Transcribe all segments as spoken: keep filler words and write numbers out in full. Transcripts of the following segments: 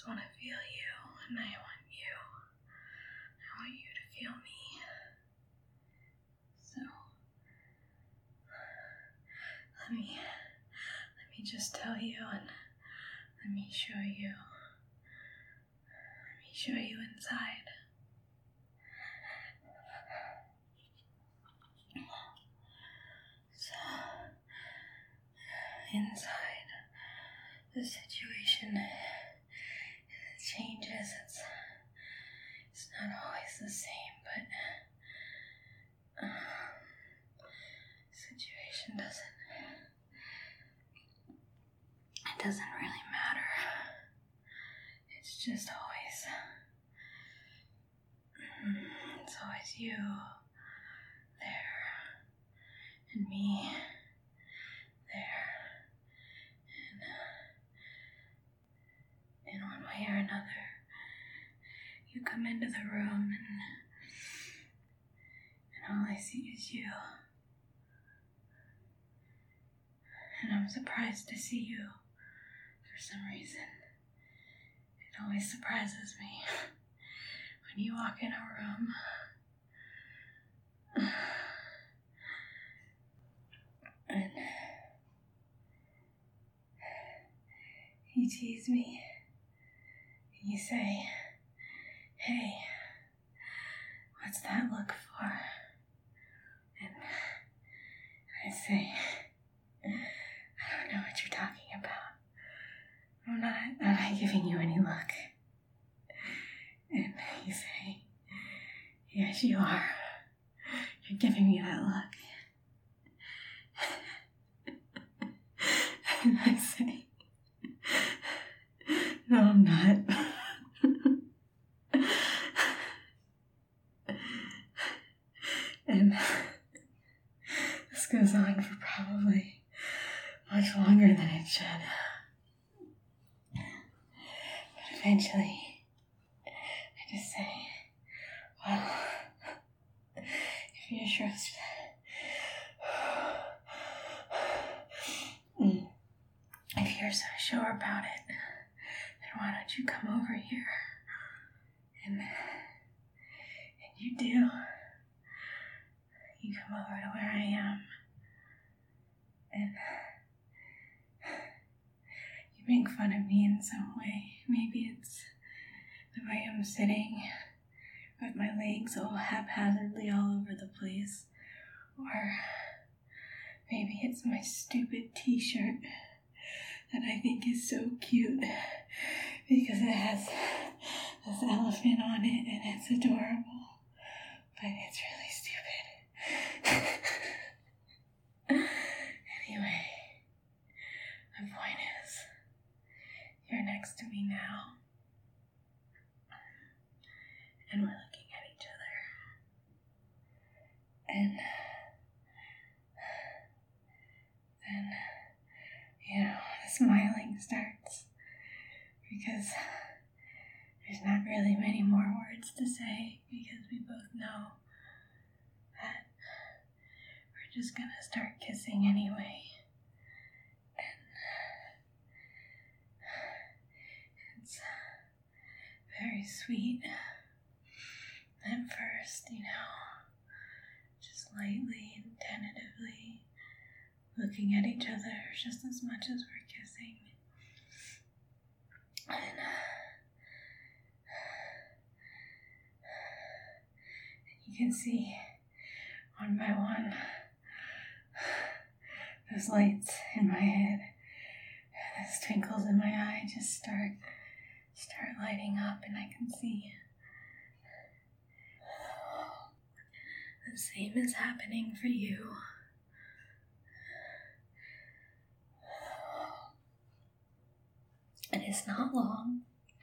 just want to feel you, and I want you. I want you to feel me. So, let me, let me just tell you, and let me show you. Let me show you inside. So, inside, the situation changes. It's, it's not always the same, but um, the situation doesn't, it doesn't really matter. It's just always, it's always you there, and me there, and in one way or another, you come into the room, and, and all I see is you. And I'm surprised to see you for some reason. It always surprises me when you walk in a room. And you tease me. You say, "Hey, what's that look for?" And I say, "I don't know what you're talking about. I'm not, I'm not giving you any look." And you say, "Yes, you are. You're giving me that look." And I say, "No, I'm not." And this goes on for probably much longer than it should. But eventually, I just say, "Well, if you're sure, if you're so sure about it, then why don't you come over here?" And, and you do. You come over to where I am, and you make fun of me in some way. Maybe it's the way I'm sitting with my legs all haphazardly all over the place, or maybe it's my stupid t-shirt that I think is so cute because it has this elephant on it and it's adorable, but it's really stupid. Anyway, the point is, you're next to me now, and we're looking at each other, and then, you know, the smiling starts, because there's not really many more words to say, because we both know that we're just gonna start kissing anyway. And it's very sweet at first, you know, just lightly and tentatively looking at each other just as much as we're kissing. And you can see one by one those lights in my head, those twinkles in my eye just start start lighting up, and I can see the same is happening for you. And it's not long.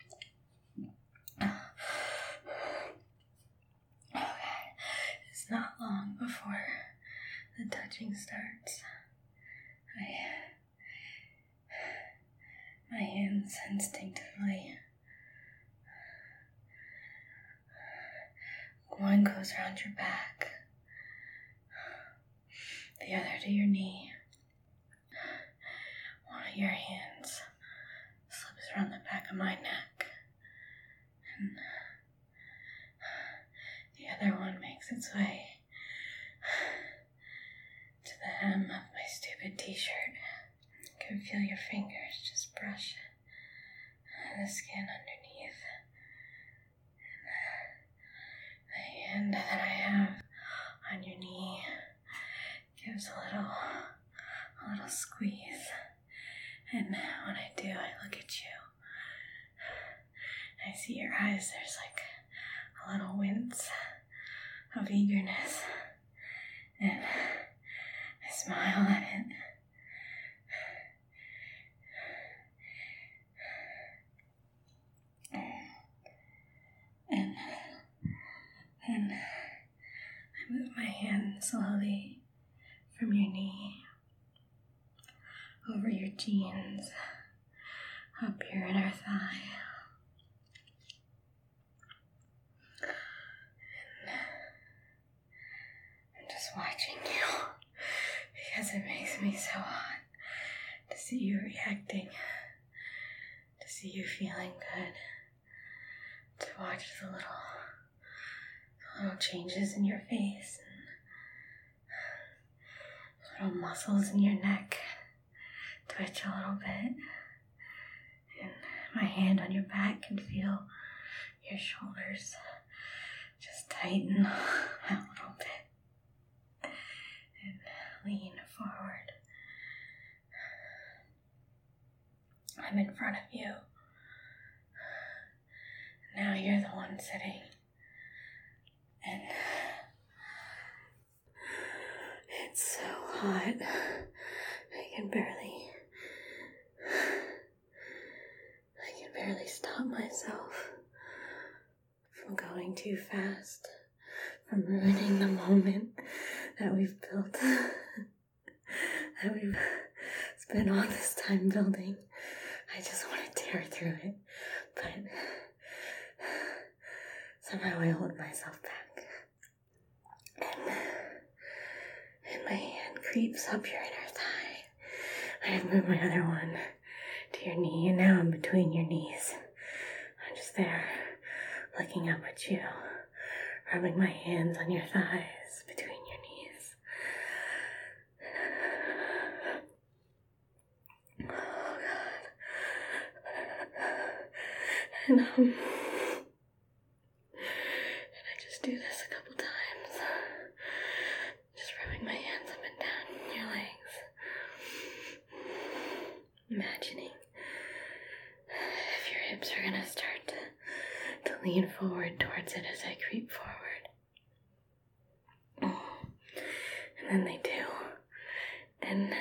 Okay, it's not long before the touching starts. I, my hands instinctively, one goes around your back, the other to your knee. One of your hands slips around the back of my neck. makes its way to the hem of my stupid t-shirt. I can feel your fingers just brush the skin underneath. And the hand that I have on your knee gives a little, a little squeeze. And when I do, I look at you. I see your eyes, there's like a little wince of eagerness. And I smile at it. And then I move my hand slowly from your knee over your jeans, up your inner thigh. And I'm just watching you because it makes me so hot to see you reacting, to see you feeling good, to watch the little, the little changes in your face and little muscles in your neck twitch a little bit, and my hand on your back can feel your shoulders just tighten a little bit and lean forward. I'm in front of you. Now you're the one sitting, and it's so hot, I can barely, I can barely stop myself from going too fast, from ruining the moment that we've built, that we've spent all this time building. I just want to tear through it, but somehow I hold myself back. And, and my hand creeps up your inner thigh. I have moved my other one to your knee, and now I'm between your knees. I'm just there, looking up at you, rubbing my hands on your thighs between your knees. Oh, God. And, um... do this a couple times, just rubbing my hands up and down your legs, imagining if your hips are gonna start to, to lean forward towards it as I creep forward. And then they do, and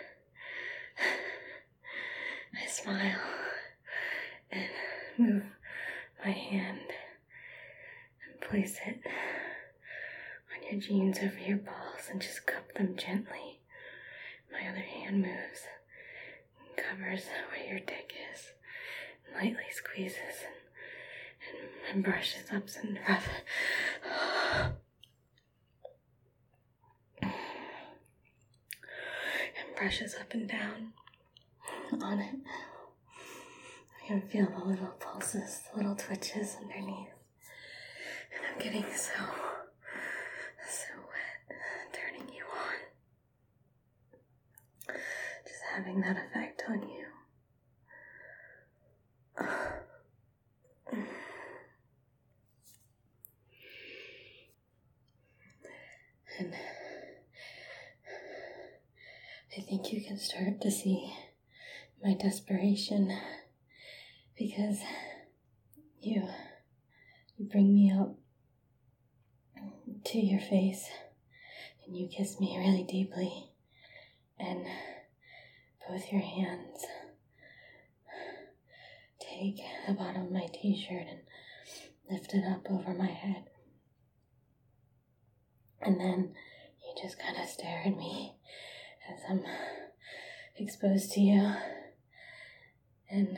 I smile and move my hand, place it on your jeans over your balls and just cup them gently. My other hand moves and covers where your dick is, and lightly squeezes and, and, and brushes up and rub and brushes up and down on it. I can feel the little pulses, the little twitches underneath. And I'm getting so, so wet, turning you on. Just having that effect on you. And I think you can start to see my desperation, because you, you bring me up to your face and you kiss me really deeply, and both your hands take the bottom of my t-shirt and lift it up over my head, and then you just kind of stare at me as I'm exposed to you, and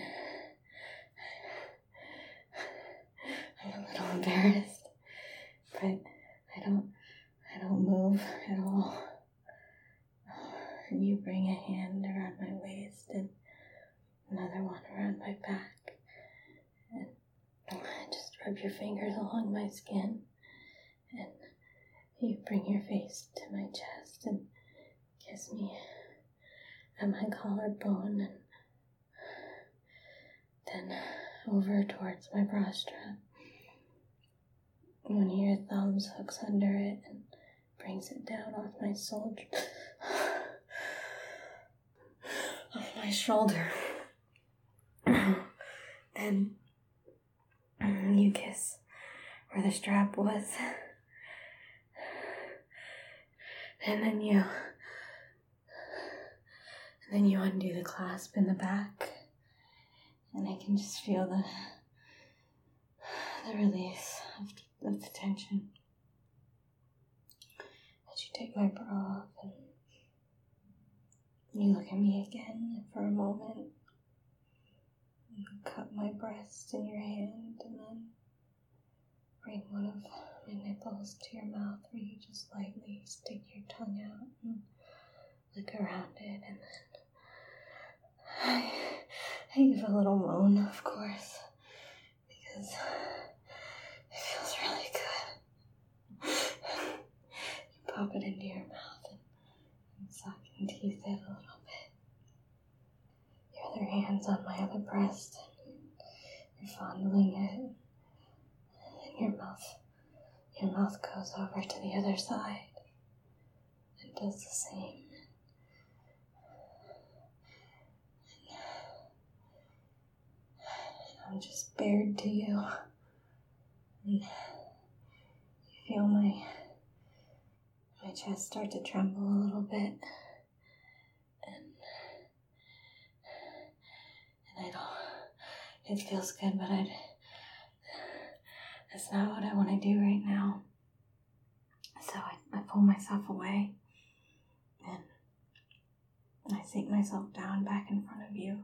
I'm a little embarrassed, but I don't, I don't move at all. And you bring a hand around my waist and another one around my back, and just rub your fingers along my skin, and You bring your face to my chest and kiss me at my collarbone and then over towards my bra strap. One of your thumbs hooks under it and brings it down off my shoulder. off my shoulder. And you kiss where the strap was. And then you, and then you undo the clasp in the back, and I can just feel the, the release of, of the tension. As you take my bra off, and you look at me again for a moment. You cup my breast in your hand, and then bring one of my nipples to your mouth where you just lightly stick your tongue out and lick around it, and then I, I give a little moan, of course, because it feels really good. You pop it into your mouth and, and suck and tease it a little bit. Your other hand's on my other breast, and you're fondling it, and your mouth Your mouth goes over to the other side and does the same. And I'm just bared to you. And you feel my my chest start to tremble a little bit. And, and I don't, it feels good, but I'd, that's not what I want to do right now. So I, I pull myself away and I sink myself down back in front of you.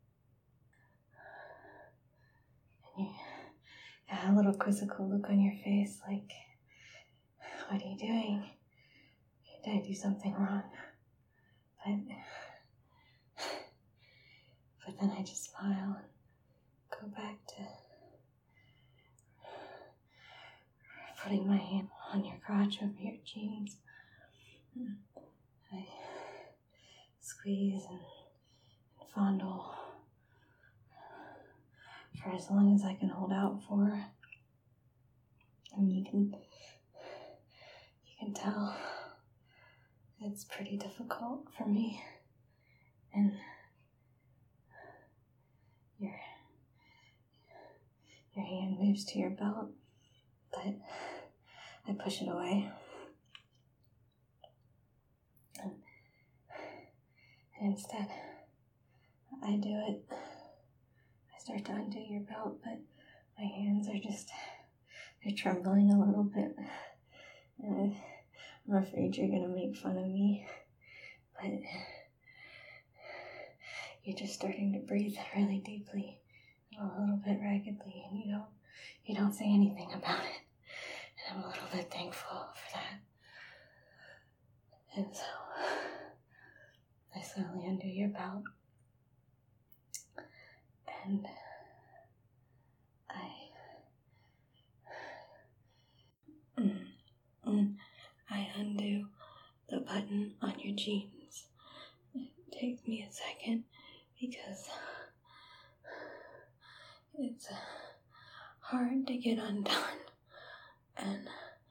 And you got a little quizzical look on your face like, what are you doing? Did I do something wrong? But, but then I just smile and go back to putting my hand on your crotch over your jeans. I squeeze and, and fondle for as long as I can hold out for. And you can you can tell it's pretty difficult for me. And your your hand moves to your belt, but I push it away. And, and instead, I do it. I start to undo your belt, but my hands are just, they're trembling a little bit. And I'm afraid you're going to make fun of me. But you're just starting to breathe really deeply, a little bit raggedly, and you don't, you don't say anything about it. And I'm a little bit thankful for that. And so I slowly undo your belt, and I mm, mm, I undo the button on your jeans. It takes me a second because it's hard to get undone, and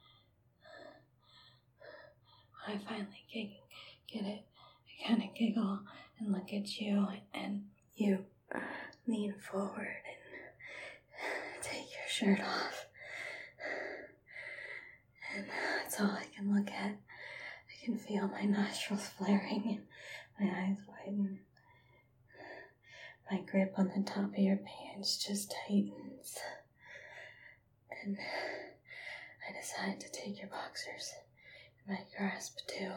when I finally get, get it, I kind of giggle and look at you, and you lean forward and take your shirt off, and that's all I can look at. I can feel my nostrils flaring and my eyes widen. My grip on the top of your pants just tightens, and I decide to take your boxers in my grasp too,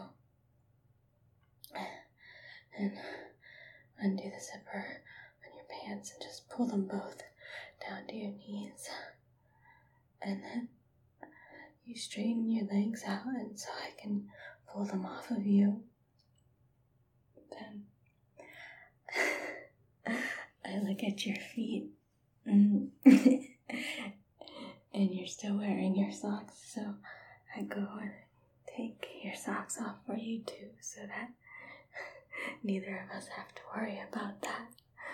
and undo the zipper on your pants and just pull them both down to your knees, and then you straighten your legs out and so I can pull them off of you. Then I look at your feet, and you're still wearing your socks, so I go and take your socks off for you too, so that neither of us have to worry about that.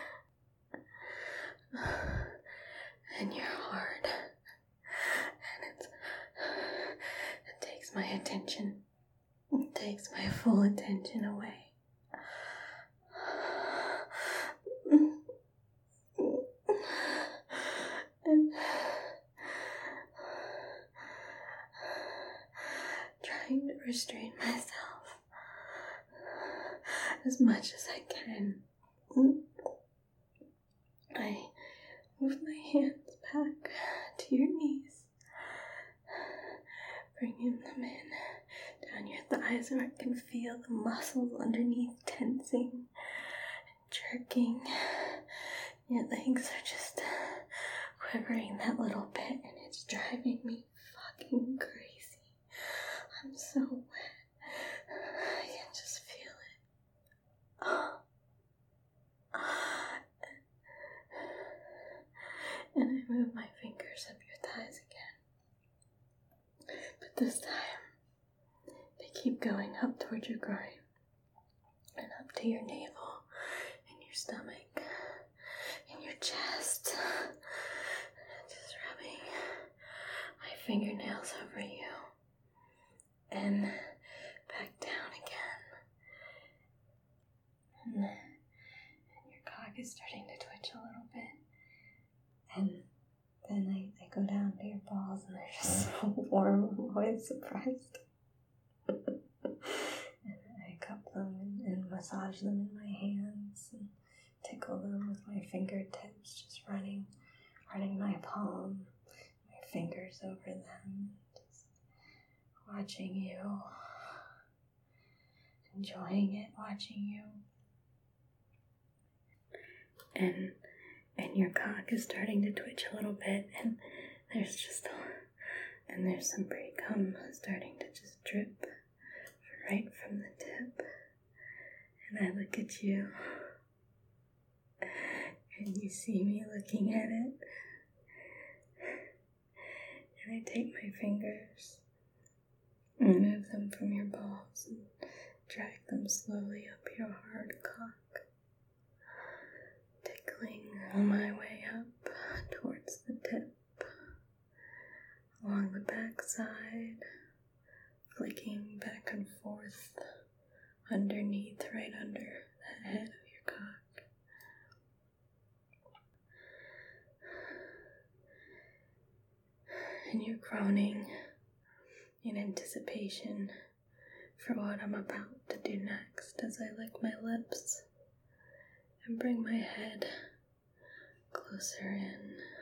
And you're hard. And it's, it takes my attention. It takes my full attention away. And trying to restrain myself as much as I can. I move my hands back to your knees, bringing them in down your thighs where I can feel the muscles underneath tensing and jerking. Your legs are just quivering that little bit, and it's driving me fucking crazy. I'm so wet. I can just feel it. And I move my fingers up your thighs again. But this time, they keep going up towards your groin and up to your navel and your stomach and your chest. Just rubbing my fingernails over you and back down again. And, and your cock is starting to twitch a little bit. And then I, I go down to your balls and they're just so warm. I'm always surprised. And I cup them and, and massage them in my hands and tickle them with my fingertips, just running, running my palm, my fingers over them, just watching you, enjoying it, watching you. And and your cock is starting to twitch a little bit, and there's just a, and there's some pre-cum starting to just drip right from the tip. And I look at you, and you see me looking at it, and I take my fingers and move them from your balls and drag them slowly up your hard cock, tickling on my way up towards the tip, along the back side, flicking back and forth underneath, right under the head of your cock. And you're groaning in anticipation for what I'm about to do next as I lick my lips and bring my head closer in.